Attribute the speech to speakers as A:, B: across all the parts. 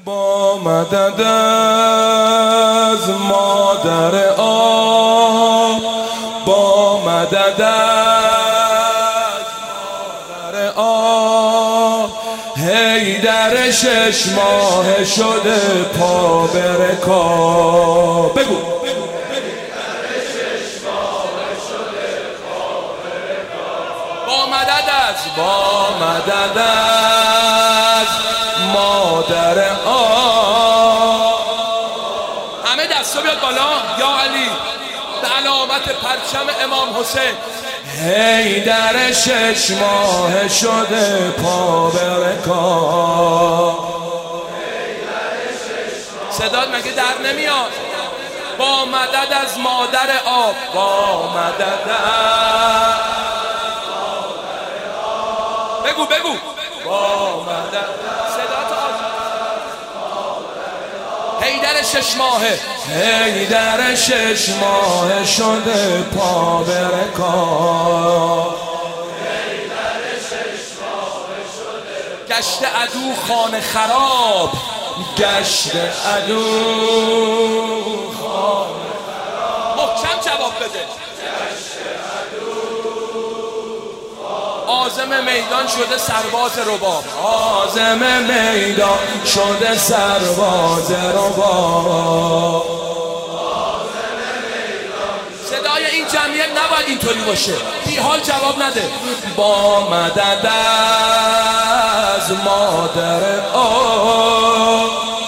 A: با مدد از مادر آب، با مدد از مادر آب، حیدر 6 ماه شده پا به رکاب. بگو با مدد از مادر آب. همه دستا بیاد بالا. یا علی به علامت پرچم امام حسین. حیدر 6 ماه شده پا به رکاب. صدات مگه در نمیاد؟ با مدد از مادر آب، با مدد از بگو با مدد صدات حیدر 6 ماهه، حیدر 6 ماه شده پا به رکاب. گشت عدو خانه خراب، گشت عدو خانه خراب. محکم جواب بده. عازم میدان شده سرباز رباب، عازم میدان شده سرباز رباب. صدای این جمعیت نباید اینطوری باشه، بی حال جواب نده. با مدد از مادر آب،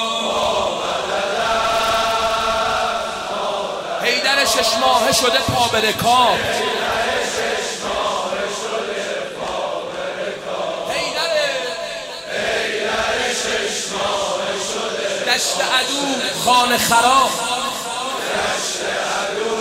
A: حیدر 6 ماه شده پا به رکاب. گشت عدو خانه خراب، گشت عدو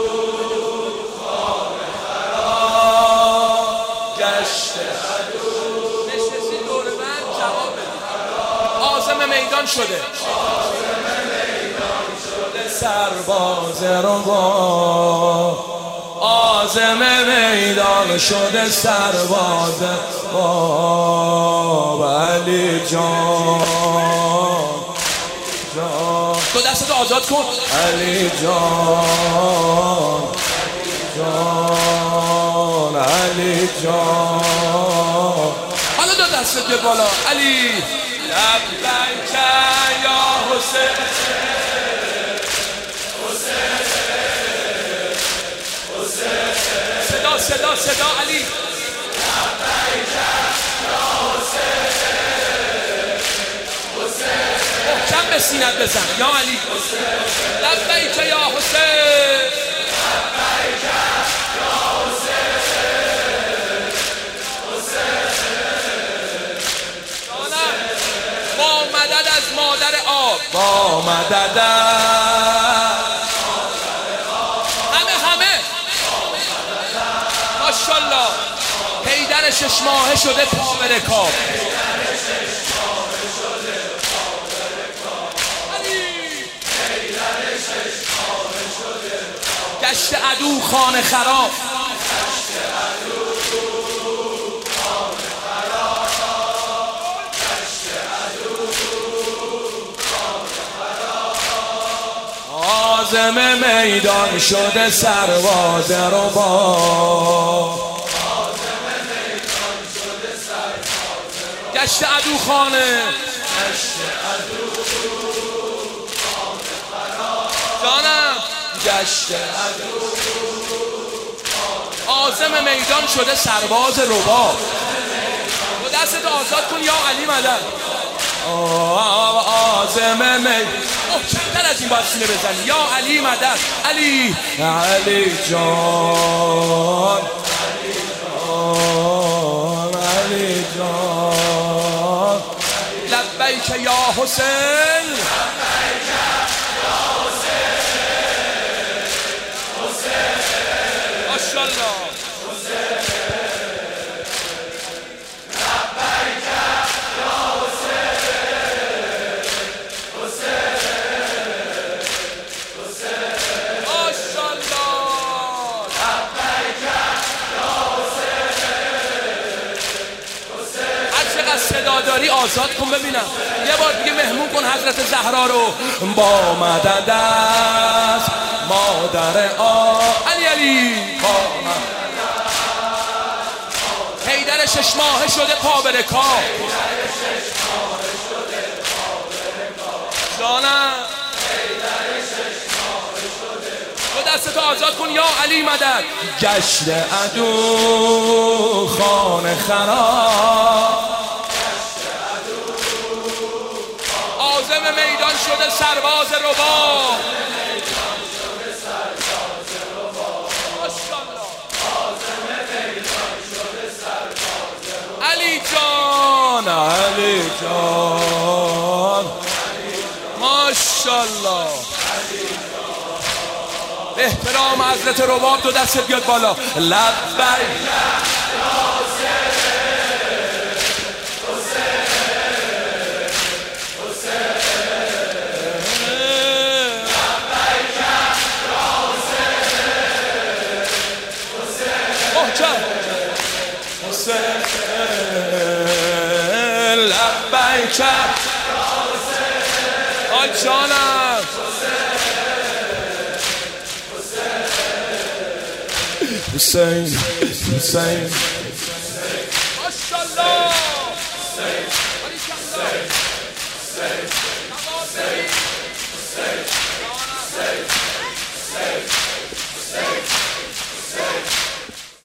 A: خانه خراب، گشت عدو. نشستی دور من جواب بده. عازم میدان شده، عازم میدان شده سرباز رباب، عازم میدان شده سرباز رباب. علی جان تو دستتو آزاد کن. علی جان، جان علی جان. حالا دو دستت به بالا. علی لبیک یا حسین، حسین صدا صدا علی. لبیک یا حسین، محکم به سینت بزن. یا علی لبیک یا حسین، لبیک یا حسین، حسین. با مدد از مادر آب، با مدد همه ماشاءالله. حیدر 6 ماه شده پا به رکاب. گشت عدو خانه خراب، گشت عدو خانه خراب، گشت عدو خانه خراب. عازم میدان شده سرباز رباب، عازم میدان شده سرباز رباب. گشت عدو خانه، گشت عدو خانه خراب. جانم گشت عدو، عازم میدان شده سرباز رباب. و دستت آزاد کن. یا علی مدد. عازم میدان کمتر از این باید سینه بزنی. یا علی مدد. علی علی جان، علی جان، علی جان. لبیک یا حسین، لبیک یا حسین، ماشاءالله. لبیک یا حسین، حسین، حسین، ماشاءالله. لبیک یا حسین، حسین. هر چقدر صدا داری آزاد کن ببینم. یه بار دیگه مهمون کن. حضرت زهرا رو با مدد از مادر علی با حیدر 6 ماهه شده قابل کار جانم تو دستتو آزاد کن یا علی مدد گشت عدو خانه خراب عازم میدان شده سرباز ربا علی جان علی جان ماشاءالله احترام حضرت رباب تو دست بیاد بالا لبیک لبیک آی جانم حسین حسین